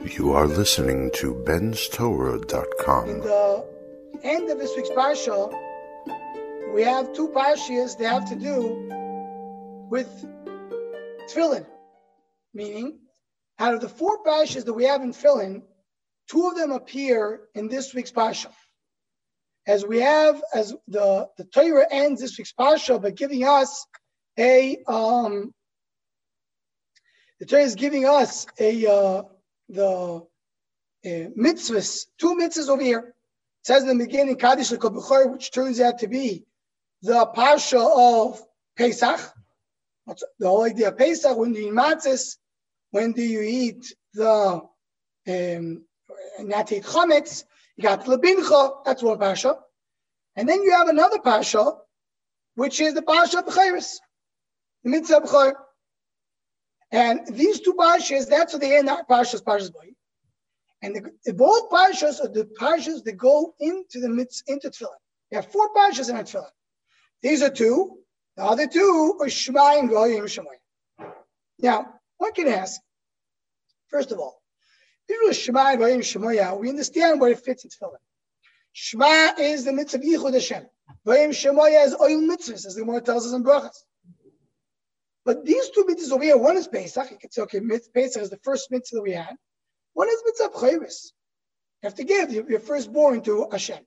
You are listening to benstorah.com. In the end of this week's parsha, we have two parshas that have to do with tefillin. Meaning, out of the four parshas that we have in tefillin, two of them appear in this week's parsha. As the Torah ends this week's parsha by giving us the Torah is giving us the mitzvahs, two mitzvahs over here. It says in the beginning, Kaddish L'Kol B'chor, which turns out to be the parsha of Pesach. The whole idea of Pesach, when do you eat matzahs, when do you eat the not eat chametz, you got Lebincha, that's one parsha. And then you have another parsha, which is the parsha of B'chayris, the mitzvah of B'chor. And these two parshas, that's what they end our parshas boy. And both parshas are the parshas that go into tefillin. You have four parshas in a tefillin. These are two. The other two are Shema and Goyim Shemoyah. Now, one can ask, first of all, if Shema and Goyim Shemoyah, we understand where it fits in tefillin. Shema is the mitzvah of Yichud Hashem. Goyim Shemoyah is oil mitzvahs, as the Gemara tells us in Brachas. But these two mitzvahs over here, one is Pesach. You can say, okay, Pesach is the first mitzvah that we had. One is mitzvah B'chayris. You have to give your firstborn to Hashem.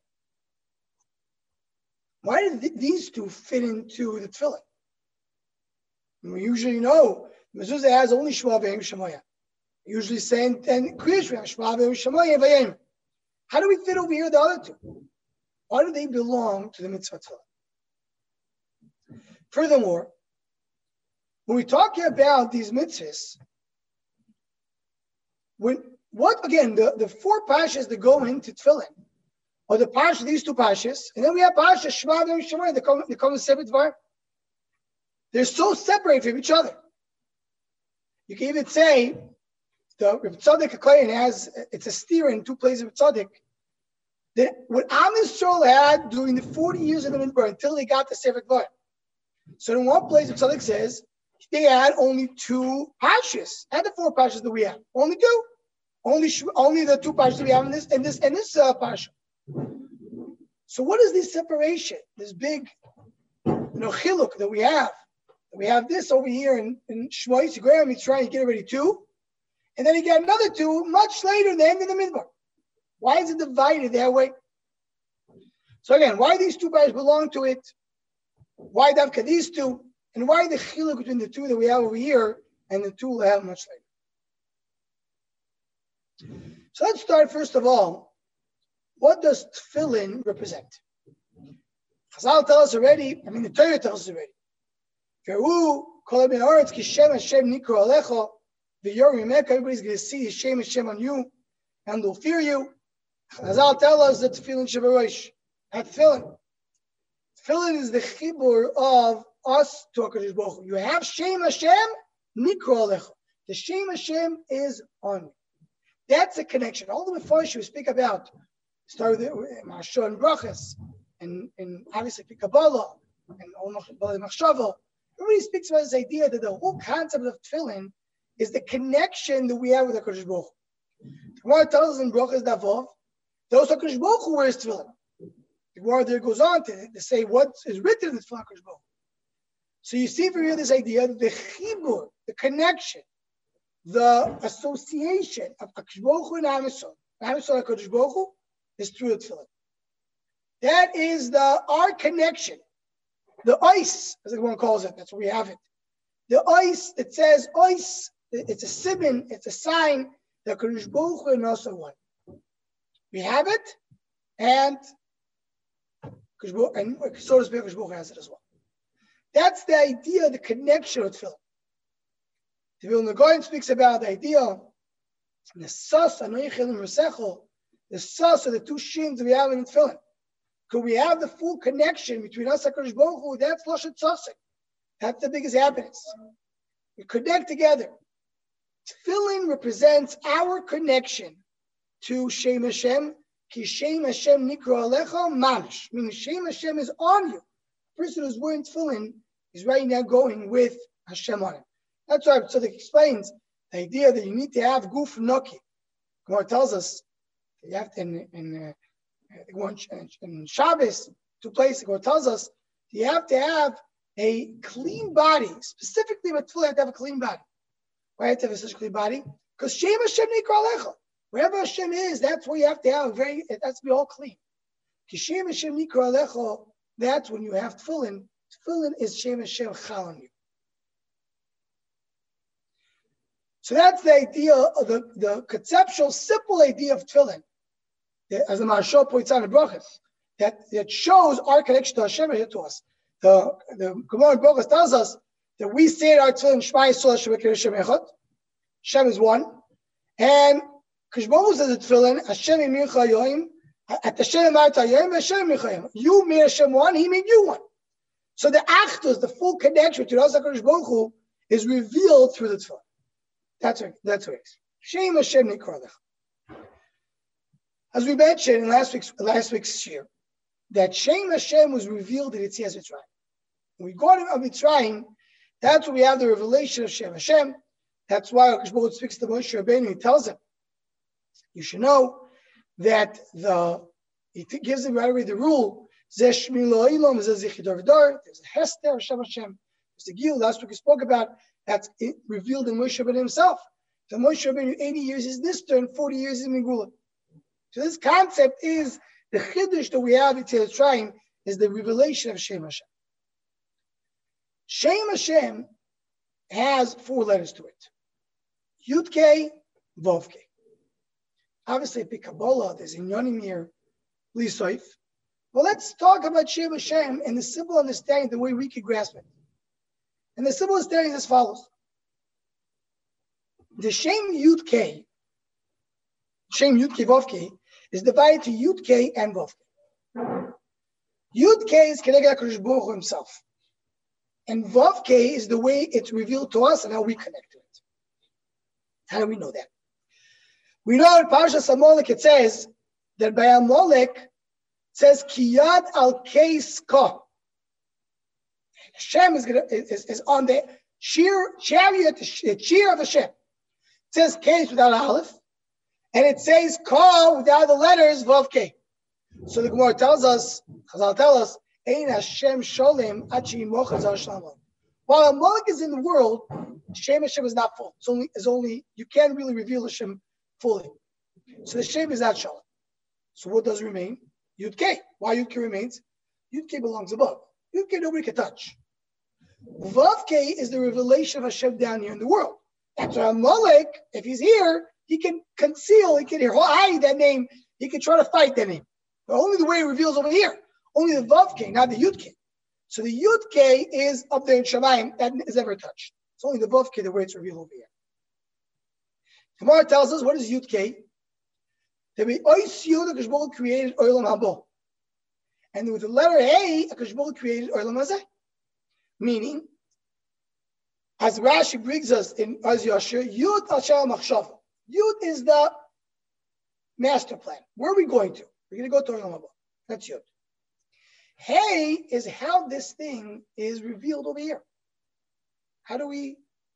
Why did these two fit into the tefillin? We usually know the mezuzah has only Shema v'Yom Shemoyah. Usually saying and Kriyas Shema v'Yom Shemoyah v'Yom. How do we fit over here the other two? Why do they belong to the mitzvah tefillin? Furthermore, when we talk about these mitzvahs, the four parshas that go into tefillin are the parsha, these two parshas, and then we have parsha Shema and Shemoyah that come in separate dvar. They're so separate from each other. You can even say the Reb Tzadok HaKohen it's a steer in two places of Tzadok, that what Am Yisrael had during the 40 years of the Midbar until they got the separate dvar. So in one place, Reb Tzadok says they had only two parshas, and the four parshas that we have. Only two. Only the two parshas that we have in this parsha. So what is this separation? This big, chiluk that we have. We have this over here in Shema Yisrael. He's trying to get already two, and then he got another two much later in the end of the midbar. Why is it divided that way? So again, why these two parshas belong to it? Why Davka these two? And why the chiluk between the two that we have over here and the two we have much later? So let's start first of all. What does tefillin represent? Chazal tell us already. The Torah tells us already. Everybody's going to see Hashem on you, and they'll fear you. Chazal tell us that tefillin shabarosh. At tefillin is the chibur of us to HaKadosh Baruch Hu. You have Shem Hashem, Nikro Alecha. The Shem Hashem is on you. That's a connection. All the Mefarshim we speak about, start with Mashah and Brachas, and obviously Kabbalah, and Machshava. Everybody speaks about this idea that the whole concept of tefillin is the connection that we have with HaKadosh Baruch Hu. The Gemara tells us in Brachas Davov, those HaKadosh Baruch Hu wears tefillin. The Gemara there goes on to say what is written in the tefillin HaKadosh Baruch Hu. So you see from here this idea that the chibur, the connection, the association of HaKadosh Baruch Hu and Am Yisrael HaKadosh Baruch Hu is through the tefillin. That is our connection. The ice, as everyone calls it, that's where we have it. The ice, it says ice, it's a siman, it's a sign that HaKadosh Baruch Hu and us are one. We have it, and so to speak, HaKadosh Baruch Hu has it as well. That's the idea, the connection with tefillin. The Vilna Gaon speaks about the idea, the sas, the sas are the two shins that we have in tefillin. Could we have the full connection between us and HaKadosh Baruch Hu? That's Lashon Tzasik. That's the biggest happiness. We connect together. Tefillin represents our connection to Shem Hashem. Ki Shem Hashem nikra alecha mamish. Meaning Shem Hashem is on you. The person who's wearing tefillin is right now going with Hashem on him. That's why Tzadok explains the idea that you need to have guf noki. Gemara tells us you have to, in Shabbos, two places, Gemara tells us you have to have a clean body. Specifically with tefillin, you have to have a clean body. Why have to have such a clean body? Because Shem Hashem Nikra Alecha. Wherever Hashem is, that's where you have to have it has to be all clean. Shem Hashem Nikra Alecha, that's when you have tefillin. Tefillin is Shem Hashem Chal on you. So that's the idea of the conceptual, simple idea of tefillin. As the Maharshal points out in Brachos, that shows our connection to Hashem to us. The Gemara in Brachos tells us that we say in our tefillin, Shema Yisrael Hashem Echad. Hashem is one. And Kishbomu says in tefillin, Hashem Yimincha Yoim, at Hashem Yimarta Yoim, Hashem Yimincha Yoim. You made Hashem one, He made you one. So the achdus, the full connection to Rasa Kadosh Baruch Hu, is revealed through the tefillin. That's what it is. Shem Hashem Nikra Alecha. As we mentioned in last week's year, that Shem Hashem was revealed in Yetzias Mitzrayim. When we go to Mitzrayim, that's where we have the revelation of Shem Hashem. That's why Akash Baruch Hu speaks to Moshe Rabbeinu. He tells him, you should know that he gives him right away the rule. There's a Hester of Shem Hashem. There's the Gil. Last week we spoke about that's revealed in Moshe Rabbeinu himself. So Moshe Rabbeinu, 80 years is this turn, 40 years is Megula. So this concept is the chiddush that we have in Mitzrayim is the revelation of Shem Hashem. Shem Hashem has 4 letters to it. Yud Kei, Vav Kei. Obviously, Pi Kabbalah, there's Inyanim here, Lisoif. Well, let's talk about Shem Hashem and the simple understanding, the way we can grasp it. And the simple understanding is as follows. The Shem Yud Kei, Vav Kei, is divided to Yud Kei and Vav Kei. Yud Kei is connected to HaKadosh Baruch Hu himself. And Vav Kei is the way it's revealed to us and how we connect to it. How do we know that? We know in Parashas Amalek it says that by Amalek it says Kiyad al Keis Ka. Hashem is on the chariot, the cheer of Hashem. It says Keis without Aleph, and it says Ka without the letters Vav Kei. So the Gemara tells us, Chazal tell us, Ein Hashem Sholem Achi Mochazar Shalom. While Amalek is in the world, Shem Hashem is not full. It's only you can't really reveal Hashem fully. So the Shem is not Shalom. So what does remain? Yud Kei. Why Yud Kei remains? Yud Kei belongs above. Yud Kei nobody can touch. Vav Kei is the revelation of Hashem down here in the world. That's why Amalek, if he's here, he can conceal, he can hide that name, he can try to fight that name. But only the way he reveals over here. Only the Vav Kei, not the Yud Kei. So the Yud Kei is up there in Shamayim, that is never touched. It's only the Vav Kei, the way it's revealed over here. Gemara tells us, what is Yud Kei? That we Ois Yud, HaKadosh Baruch Hu created Olam Haba. And with the letter A, HaKadosh Baruch Hu created Olam Hazeh. Meaning, as Rashi brings us in Az Yashir, Yud Al Machshava. Yud is the master plan. Where are we going to? We're going to go to Olam Haba. That's Yud. Hey is how this thing is revealed over here. How we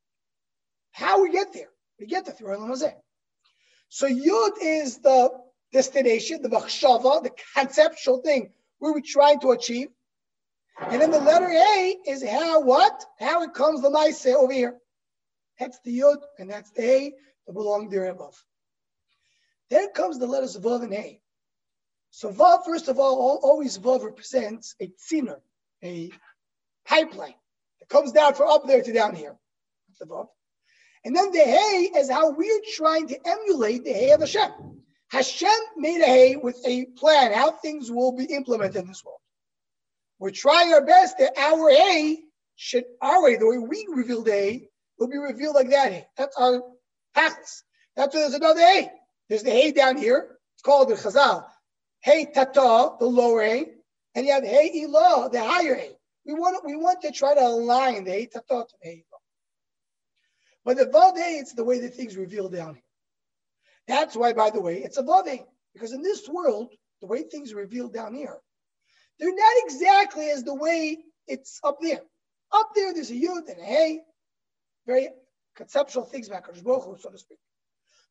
get there? We get there through Olam Hazeh. So Yud is the destination, the machshava, the conceptual thing where we're trying to achieve. And then the letter A is how it comes the Maaseh over here. That's the Yud and that's the A that belong there above. Then comes the letters Vav and A. So Vav, first of all, always Vav represents a tziner, a pipeline that comes down from up there to down here. That's the Vav. And then the Hey is how we're trying to emulate the Hey of Hashem. Hashem made a Hey with a plan, how things will be implemented in this world. We're trying our best that our Hey the way we reveal the Hey, will be revealed like that Hey. That's our practice. That's why there's another Hey. There's the Hey down here. It's called the Chazal. Hey Tata, the lower Hey, and you have Hey Ilah, the higher Hey. We want to try to align the Hey Tata to the Hey Ilah. But the Vav Hey, it's the way that things reveal down here. That's why, by the way, it's a Vav Hey. Because in this world, the way things are revealed down here, they're not exactly as the way it's up there. Up there, there's a Yud and a Hey. Very conceptual things about HaKadosh Baruch Hu, so to speak.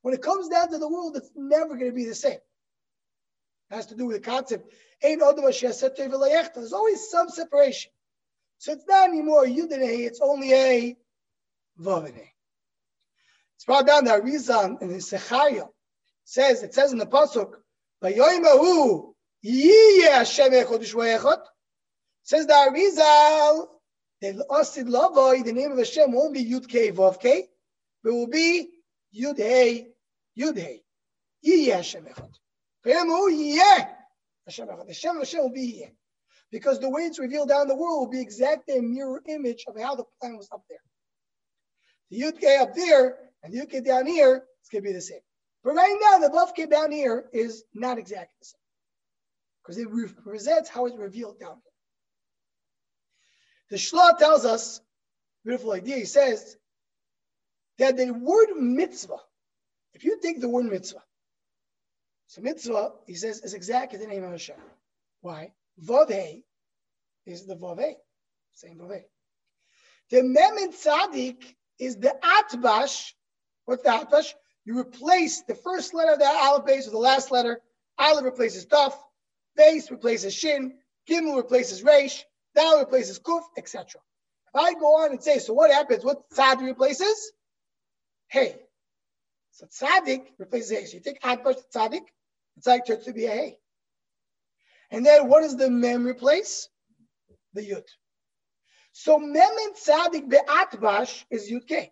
When it comes down to the world, it's never going to be the same. It has to do with the concept. There's always some separation. So it's not anymore Yud and Hey, it's only a Vav and Hey. It's brought down that Arizal in the Sechariah it says in the Pasuk, Vayoimahu Yiyeh Hashem Echad U'Shmo Echad. Says the Arizal, the Asid Lavoi, the name of Hashem won't be Yud Kei Vav Kei, but will be Yud Hey, Yud Hey. Yiyeh Hashem Echad. Vayoimahu Yiyeh Hashem Echad. Hashem will be Yiyeh. Because the way it's revealed down the world will be exactly a mirror image of how the plan was up there. The Yud Kei up there and the Yud Kei down here, it's going to be the same. But right now, the Vav Kei down here is not exactly the same. Because it represents how it's revealed down here. The Shla tells us, beautiful idea, he says that the word mitzvah, if you take the word mitzvah, so mitzvah, he says, is exactly the name of Hashem. Why? Vav Hey is the Vav Hey, same Vav Hey. The Mem and Tzadik is the Atbash. What's the Atbash? You replace the first letter of the Aleph base with the last letter. Aleph replaces Taf, base replaces Shin, Gimel replaces Reish, Dal replaces Kuf, etc. If I go on and say, so what happens? What Tzadik replaces? Hey. So Tzadik replaces Hey. So you take Atbash to Tzadik, Tzadik turns to be a Hey. And then what does the Mem replace? The Yud. So Mem and Tzadik be'atbash is Yud Kei.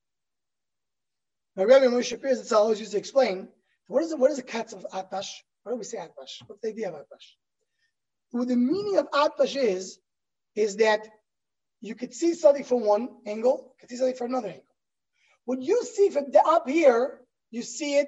My Rebbe Moshe Piers always used to explain, what is the katz of atbash? Why do we say atbash? What's the idea of atbash? Well, the meaning of atbash is that you could see something from one angle, you could see something from another angle. What you see from up here, you see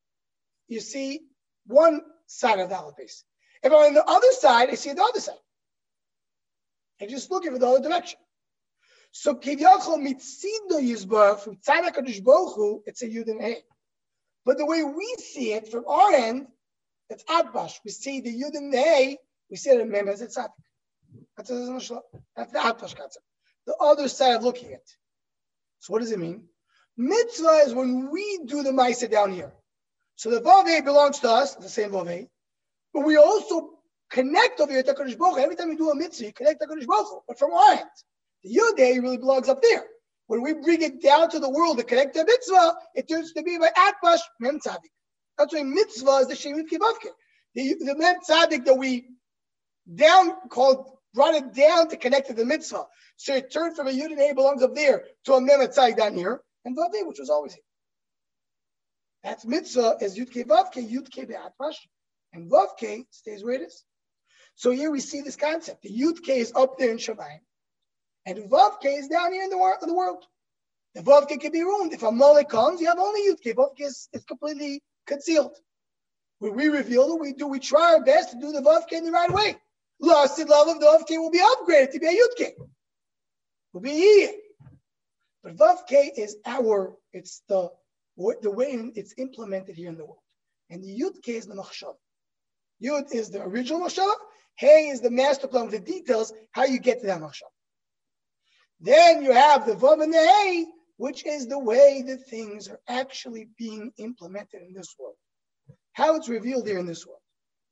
one side of the Aleph base. If I'm on the other side, I see the other side. I'm just looking for the other direction. So Kivyachol mitzido yizbarach from Tzad HaKadosh Baruch Hu, it's a Yud and Hey. But the way we see it from our end, it's Atbash. We see the Yud and Hey, we see it in Mem as it's Tzadik. That's the Atbash concept. The other side of looking at it. So what does it mean? Mitzvah is when we do the Maaseh down here. So the Vav Hey belongs to us, the same Vav Hey. But we also connect over here to HaKadosh Baruch Hu. Every time you do a mitzvah, you connect to HaKadosh Baruch Hu. But from our end, the Yud Hey really belongs up there. When we bring it down to the world to connect to mitzvah, it turns to be by Atbash, Mem Tzadik. That's why mitzvah is the Shem Yud Kei Vav Kei. The Mem Tzadik that we brought it down to connect to the mitzvah. So it turned from a Yud and Hey belongs up there to a Mem Tzadik down here, and Vav Hey, which was always here. That's mitzvah is Yud Kei Vav Kei, Yud Kei be'Atbash. And Vav Kei stays where it is. So here we see this concept. The Yud Kei is up there in Shamayim. And Vav Kei is down here in the world. The Vav Kei can be ruined. If a Molech comes, you have only Yud Kei. Vav Kei is completely concealed. When we reveal it, we try our best to do the Vav Kei in the right way. Lasted love of the Vav Kei will be upgraded to be a Yud Kei. Will be here. But Vav Kei is it's the way it's implemented here in the world. And the Yud Kei is the Machshav. Yud is the original Machshav. Hey is the master plan with the details, how you get to that Machshav. Then you have the Vav and the Hey, which is the way that things are actually being implemented in this world. How it's revealed here in this world.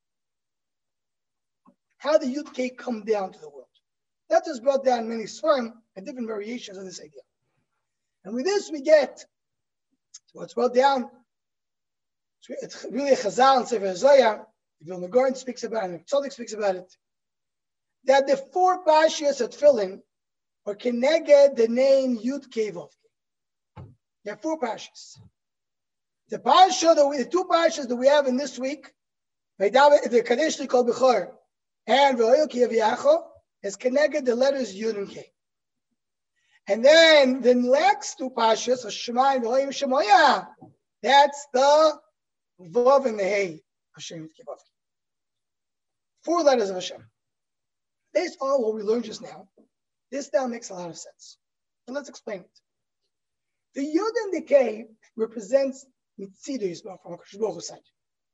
How the Yud Kei come down to the world. That is brought down many Svarim and different variations of this idea. And with this we get to what's brought down. It's really a Chazal and Sefer Hazayah. The Vilna Gaon speaks about it, and Tzaddik speaks about it. That the four Parshiyos at Tefillin are connected the name Yud Kei Vav Kei. There are four Parshiyos. The two Parshiyos that we have in this week, the Kadesh Likol Bechor and V'Oil Ki Yaviyacho, is connected the letters Yud and Kei. And then the next two Parshiyos, Shema and V'Oil Shemoya, that's the Vav and the Hey, Hashem Yud Kei Vav Kei. 4 letters of Hashem. Based on what we learned just now, this now makes a lot of sense. And let's explain it. The Yud and the Kei represents Mitzido Yisbarach from HaKadosh Baruch Hu's side.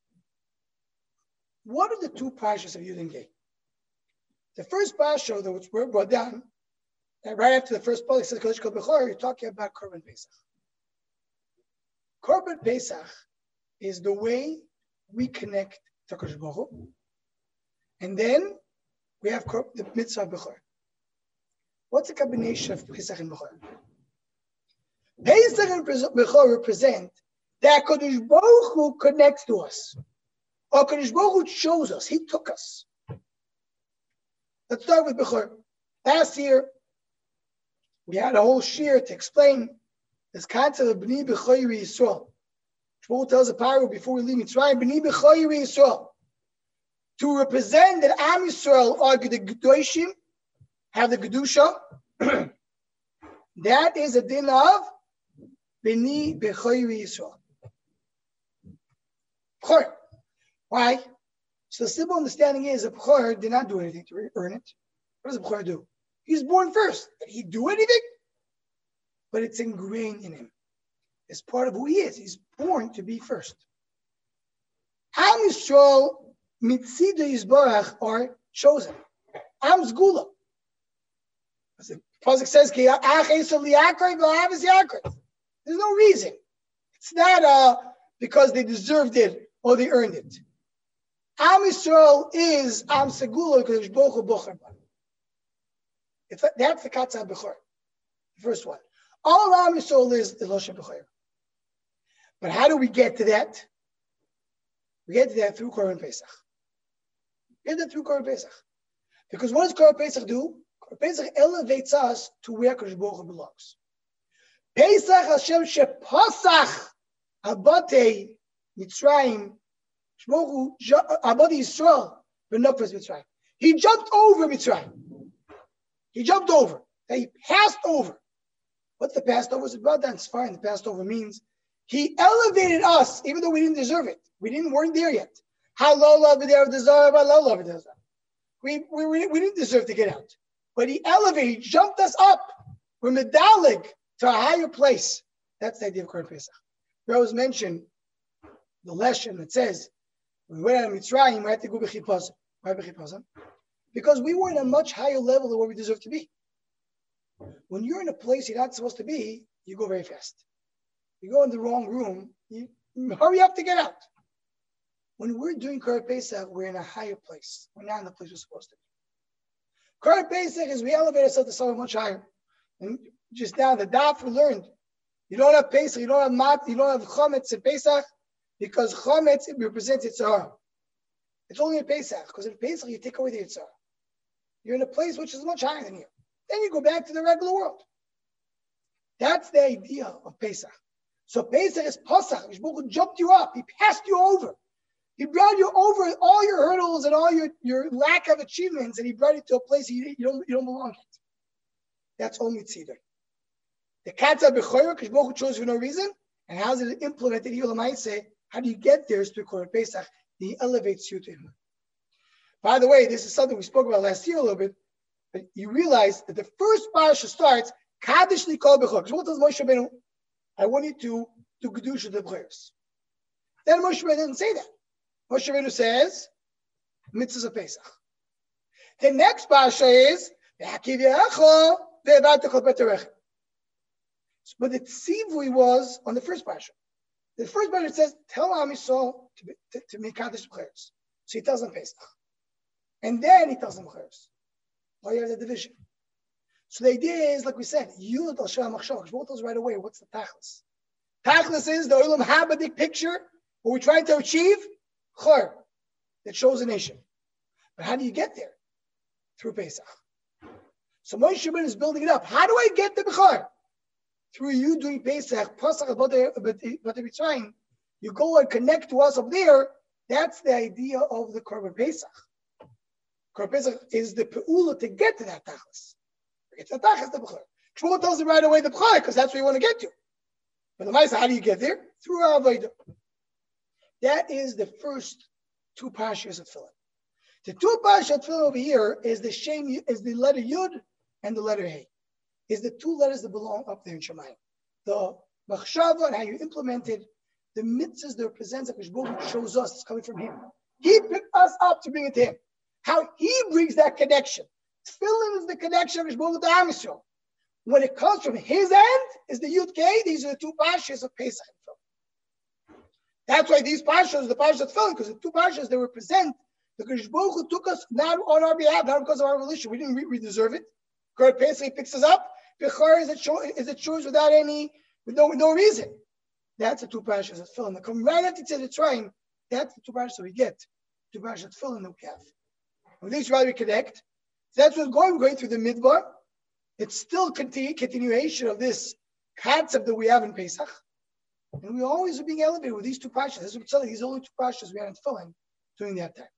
What are the two parshas of Yud and Kei? The first parsha that was brought down, and right after the first part, it says Kadosh Kol Bechor, you're talking about Korban Pesach. Korban Pesach is the way we connect to Kadosh Baruch Hu. And then we have the mitzvah of Bechor. What's the combination of Pesach and Bechor? Pesach and Bechor represent that Kadosh Baruch Hu connects to us. Or Kadosh Baruch Hu chose us. He took us. Let's start with Bechor. Last year, we had a whole shir to explain this concept of B'nai B'chayri Yisrael. Shmuel tells a parable before we leave Mitzrayim, B'nai B'chayri Yisrael. To represent that Am Yisrael are the Gedoshim, have the Gedusha. That is a din of B'nai B'chayri Yisrael. B'chor. Why? So the simple understanding is that B'chor did not do anything to earn it. What does B'chor do? He's born first. Did he do anything? But it's ingrained in him. It's part of who he is. He's born to be first. Am Yisrael Mitzida Yisbarach are chosen. Am Zgula. The Pasuk says, there's no reason. It's not because they deserved it or they earned it. Am Yisrael is Am Segula because Baruch Hu Bocher. That's the Katzah Bechor, the first one. All Am Yisrael is Loshen Bechor. But how do we get to that? We get to that through Korban Pesach. We get that through Korban Pesach. Because what does Korban Pesach do? Korban Pesach elevates us to where Kadosh Baruch Hu belongs. Pesach Hashem Shepasach Abate Mitzrayim Shmochu Abate Yisrael V'nofes Mitzrayim. He jumped over Mitzrayim. He jumped over. He passed over. What's the passed over? It's brought down. It's fine. The passed over means he elevated us, even though we didn't deserve it. We weren't there yet. We didn't deserve to get out. But he elevated, he jumped us up. We're medalig to a higher place. That's the idea of Korban Pesach. We always mention the lesson that says, when we went out of Mitzrayim, we had to go b'chipazim. Why b'chipazim? Because we were in a much higher level than where we deserve to be. When you're in a place you're not supposed to be, you go very fast. You go in the wrong room, you hurry up to get out. When we're doing Korban Pesach, we're in a higher place. We're not in the place we're supposed to be. Korban Pesach is we elevate ourselves to something much higher. And just now, the daf we learned, you don't have Pesach, you don't have mat, you don't have chometz in Pesach, because chometz represents Yitzhar. It's only in Pesach, because in Pesach you take away the Yitzhar. You're in a place which is much higher than you. Then you go back to the regular world. That's the idea of Pesach. So Pesach is Pasach. Yishbuch jumped you up. He passed you over. He brought you over all your hurdles and all your lack of achievements, and he brought you to a place you don't belong yet. That's only tzidor. The Katzah B'chor, Yishbuch chose for no reason, and how's it implemented? How do you get there? Is through Korban Pesach. He elevates you to him. By the way, this is something we spoke about last year a little bit. But you realize that the first parasha starts Kaddish Likol B'chor. What tells Moshe Rabbeinu? I want you to do Kedusha the B'chores. Then Moshe Rabbeinu didn't say that. Moshe Rabbeinu says Mitzvahs of Pesach. The next parasha is but the tzivui was on the first parasha. The first parasha says tell Am Yisrael to make Kaddish B'chores. So he tells them Pesach, and then he tells them B'chores. Why you have the division? So the idea is, like we said, Yud al Shah Machshava. Shmuel tells right away what's the tachlis. Tachlis is the Olam Habadik picture, what we're trying to achieve, Chor, that shows a nation. But how do you get there? Through Pesach. So Moshe Rabbeinu is building it up. How do I get the Bechor? Through you doing Pesach, Pasach about the Mitzrayim. You go and connect to us up there. That's the idea of the Korban Pesach. Korban Pesach is the pe'ula to get to that tachlis. It's the tachlis, the b'chor. Shmuel tells him right away the b'chor because that's where you want to get to. But the Maisa, how do you get there? Through Avodah. That is the first two parashas of Tefillin. The two parashas of Tefillin over here is the letter Yud and the letter Hey. Is the two letters that belong up there in Shemayim. The machshava and how you implemented the mitzvahs that represents that Mishbuch shows us it's coming from him. He picked us up to bring it to him. How he brings that connection. Tefillin is the connection of Mishbuch to Am Yisrael. When it comes from his end, is the Yud Kei. These are the two parashas of Pesach and Tefillin. That's why these parshas, the parshas of Tefillin, because the two parshas, they represent the Kodesh Baruch Hu took us not on our behalf, not because of our religion. We didn't we deserve it. God basically picks us up. Bechor is a choice without with no reason. That's the two parshas of Tefillin. They come right after Tzedek. That's the two parshas we get. Two parshas of Tefillin that we have. With these, we connect. So that's what's going through the Midbar. It's still continuation of this concept that we have in Pesach. And we always are being elevated with these two parshas. This is what I'm telling you, these are only two parshas we had in Tefillin during that time.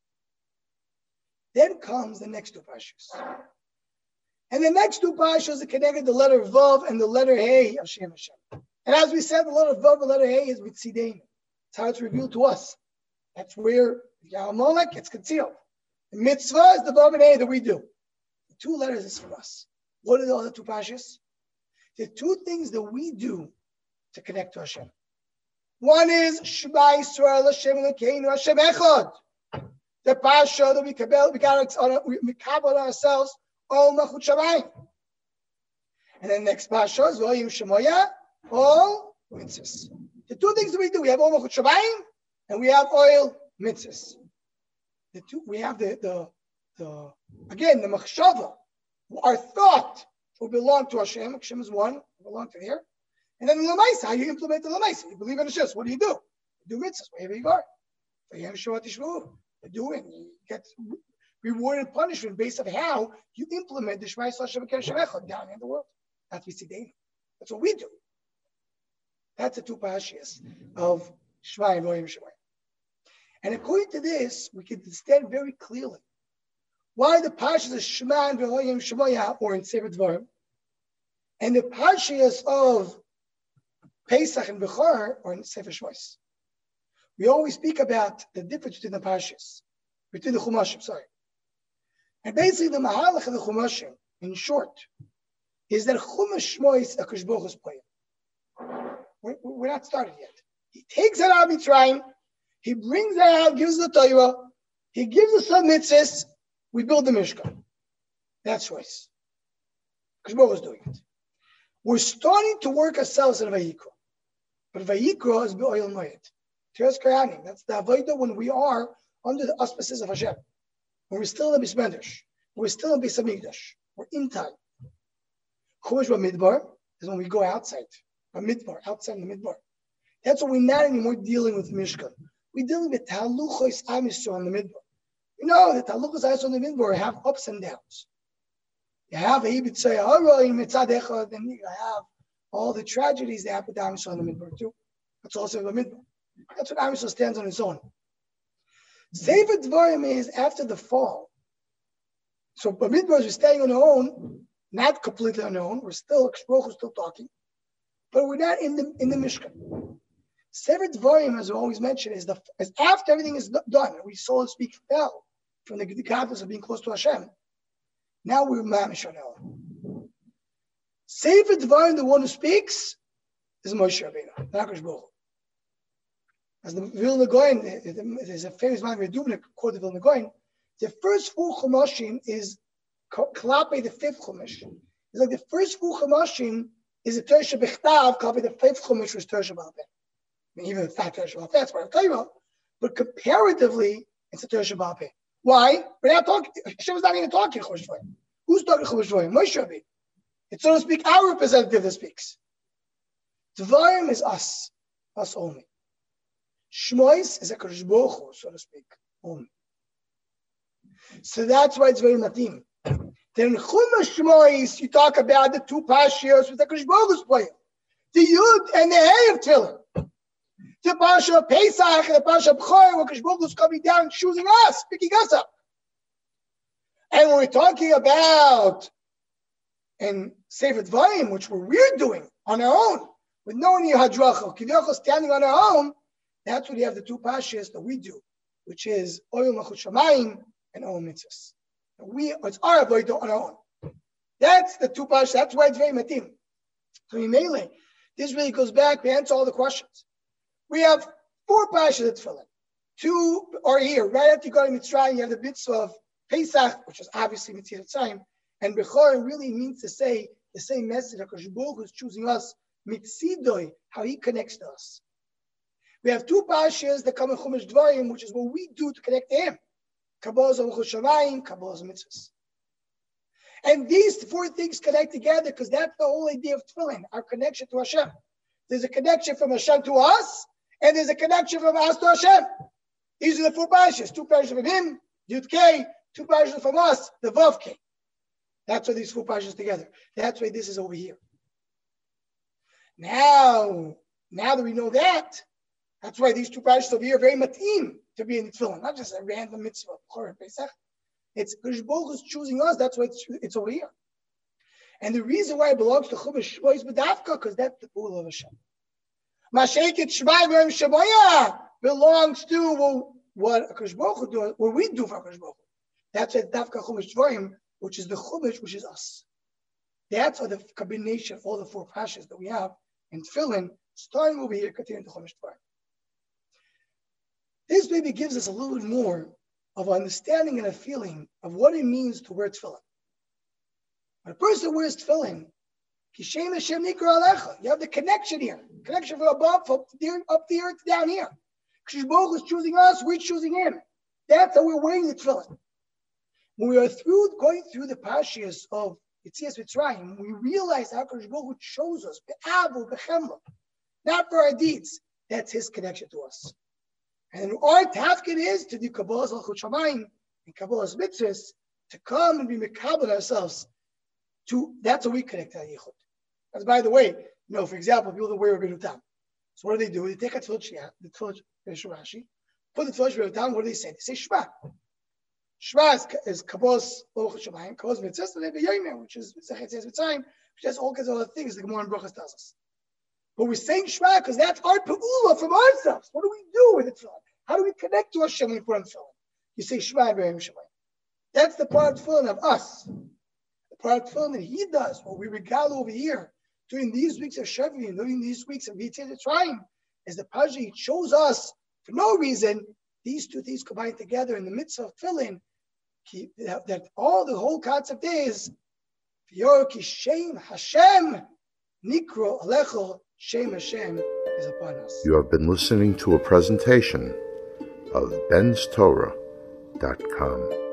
Then comes the next two parshas. And the next two parshas are connected the letter Vav and the letter Hey of Shem Hashem. And as we said, the letter Vav and the letter Hey is Mitzidein. That's how it's revealed to us. That's where Yahweh gets concealed. The mitzvah is the Vav and Hey that we do. The two letters is for us. What are the other two parshas? The two things that we do to connect to Hashem. One is Shema Yisrael Hashem Elokeinu Hashem Echad. The parsha that we got on ourselves all Machut Shamayim. And then the next parsha is V'Oyim Shemoya all mitzvahs. The two things that we do, we have all Machut Shamayim and we have oil mitzvahs. The two, we have the machshava, our thought will belong to Hashem. Hashem is one, belong to here. And then the Lamaisa, how you implement the Lamaisa. You believe in Hashem. What do? You do mitzvahs wherever you go. You do it. You get reward and punishment based on how you implement the Shema Yisrael Hashem Echad down in the world. That's Mitzidein. That's what we do. That's the two parashas of Shema and V'Oyim Shema. And according to this, we can understand very clearly why the parashas of Shema and V'Oyim Shema or in Sefer Dvarim, and the parashas of Pesach and Bechor or in Sefer Shmos. We always speak about the difference between the parashas, between the Chumashim, And basically the Mahalach of the Chumashim, in short, is that Chumash Shmos HaKadosh Baruch Hu's plan. We're not started yet. He takes it out of Mitzrayim, he brings it out, gives the Torah, he gives us some mitzvahs, we build the Mishkan. That's choice. HaKadosh Baruch Hu's doing it. We're starting to work ourselves in Vayikra. But Vayikra is Be'oil Moed. Teres Kayanim. That's the Avodah when we are under the auspices of Hashem. When we're still in the Bismendrash. When we're still in Beis Hamikdash. We're in time. Chumash Bamidbar is when we go outside. Bamidbar, outside in the Midbar. That's when we're not anymore dealing with Mishkan. We're dealing with Taluchos Am Yisrael on the Midbar. You know that Taluchos Am Yisrael on the Midbar have ups and downs. You have a Yibitzay Hara in Mitzad Echad, and you have all the tragedies that happen to Am Yisrael in the Midbar too. That's also the Midbar. That's what Am Yisrael stands on its own. Sefer Dvarim is after the fall. So Bamidbar is staying on our own, not completely on our own. We're still talking, but we're not in the Mishkan. Sefer Dvarim, as we always mention, is after everything is done. We so to speak fell from the godless of being close to Hashem. Now we're mamish on our own. Sefer Dvarim, the one who speaks, is Moshe Rabbeinu, not HaKadosh Baruch Hu. As the Vilna Gaon, there's a famous man we're doing called the Vilna Gaon. The first four chumashim is Klape, the fifth chumash. It's like the first four chumashim is a Torah Shebechtav, Klape, the fifth chumash was Torah Sheba'al Peh. I mean, even if it's not Torah Sheba'al Peh, that's what I'll tell you about. But comparatively, it's a Torah Sheba'al Peh. Why? We're not talking. Hashem is not even talking Chumash Dvarim. Who's talking Chumash Dvarim? Moshe Rabbeinu. It's so to speak our representative that speaks. Dvarim is us only. Shmois is a HaKadosh Baruch Hu, so to speak, only. So that's why it's very matim. Then Chumash Shmois, you talk about the two parashiyos with the HaKadosh Baruch Hu's player, the Yud and the Hey of Tefillin. The Parsha of Pesach and the Parsha of Bechor, where HaKadosh Baruch Hu is coming down and choosing us, picking us up. And when we're talking about in Sefer Dvarim, which we're doing on our own, with no Nir Hadracha, Kivyochel standing on our own, that's what you have the two parshas that we do, which is Oyel Machut Shamayim and Oyel Mitzvahs. It's our avodah on our own. That's the two parshas. That's why it's very matim. So in Melee, this really goes back to answer all the questions. We have four parshas at Tefillin. Two are here. Right after you go to Mitzrayim, you have the mitzvah of Pesach, which is obviously Mitzvah Tzayim, and Bechor really means to say the same message. HaKadosh Baruch Hu is choosing us, Mitzidoi, how He connects to us. We have two parshas that come in Chumash Dvarim, which is what we do to connect to Him. Kabbalah Aruchos Shamayim, Kabbalah Mitzvahs. And these four things connect together because that's the whole idea of tefillin, our connection to Hashem. There's a connection from Hashem to us, and there's a connection from us to Hashem. These are the four parshas. Two parshas from Him, Yud Kei, two parshas from us, the Vav Kei. That's why these four parshas together. That's why this is over here. Now that we know that, that's why these two parshas over here are very matim to be in the tefillin, not just a random mitzvah. It's Kodesh Baruch Hu is choosing us. That's why it's over here. And the reason why it belongs to Chumash Shmo is B'davka, because that's the pool of Hashem. Mashayket Shmai V'Hem Shemaya belongs to what Kodesh Baruch Hu does, what we do for Kodesh Baruch Hu. That's why Davka Chumash Dvarim, which is the Chumash, which is us. That's the combination of all the four parshas that we have in tefillin, starting over here, continuing to Chumash Dvarim. This maybe gives us a little bit more of understanding and a feeling of what it means to wear tefillin. When a person wears tefillin, Kishem Hashem Nikra Alecha, you have the connection here, connection from above, from up the earth down here. Kodesh Baruch Hu is choosing us, we're choosing Him. That's how we're wearing the tefillin. When we are going through the parshas of Yetzias Mitzrayim, we realize how Kodesh Baruch Hu chose us, be'avu, bechemla, not for our deeds. That's His connection to us. And our tafkid is to do Kabbalah Aruchos Shamayim and Kabbalah's mitzvahs, to come and be mekabel ourselves. That's how we connect to Yichud. As by the way, for example, people that wear a Berutam. So what do? They take a tefillah, the tefillah Rashi, put the tefillah Berutam. What do they say? They say Shema. Shema is Kabbalah's Aruchos Shamayim, Kabbalah's mitzvahs, and they have a Yomer, which is Yetzias Mitzrayim, which has all kinds of other things the Gemara and Brachos tells us. But we're saying Shema because that's our pe'ula from ourselves. What do we do with the tefillin? How do we connect to Hashem when we put on tefillin? You say Shema V'Hem Shema. That's the part of tefillin of us. The part of tefillin that He does, what we regale over here, during these weeks of Shavuot, during these weeks of Yetzias Mitzrayim, is the parsha He shows us, for no reason, these two things combined together in the midst of tefillin, that the whole concept is, Yor Kishem Hashem Nikro Alecho Shem Hashem is upon us. You have been listening to a presentation of benstorah.com.